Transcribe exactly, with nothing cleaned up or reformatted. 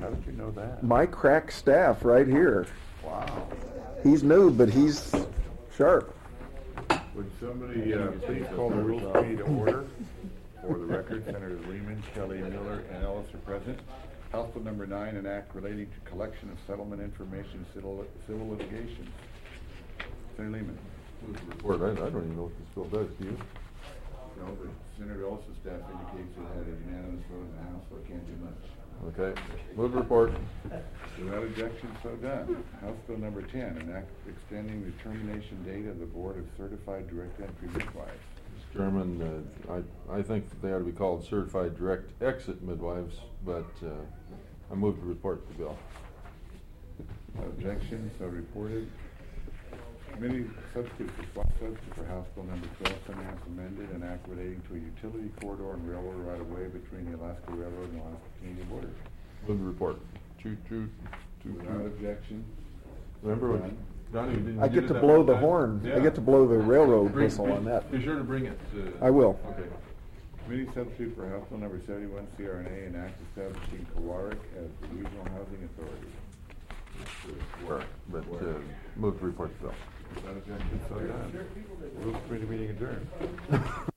How did you know that? My crack staff right here. Wow. He's new, but he's sharp. Would somebody uh, please call the rules committee to order? For the record, Senators Lehman, Kelly, Miller, and Ellis are present. House Bill number nine, an act relating to collection of settlement information, civil, civil litigation. Senator Lehman. Move the report. I, I don't even know what this bill does, do you? No, but Senator Ellis' staff indicates it had a unanimous vote in the House, so I can't do much. Okay. Move the report. Without objection, so done. House Bill number ten, an act extending the termination date of the Board of Certified Direct Entry Midwives. Mister Chairman, uh, I, I think that they ought to be called certified direct exit midwives, but uh, I move to report the bill. Objection, so reported. Committee substitute for swap substitute for House Bill number twelve, finance amended, an act relating to a utility corridor and railroad right of way between the Alaska Railroad and the Alaska Canadian border. Move the report. Choo choo choo Without choo. objection. Remember when Donnie didn't I get get it to that blow one the time? horn. Yeah. I get to blow the railroad Bring- whistle on be- that. Be sure to bring it. Uh, I will. Okay. Committee substitute for House Bill number seventy-one, C R N A, an act establishing Kawaric as the regional housing authority. Where? But uh, move to report the bill. Without objection, so done. Rules committee meeting adjourned.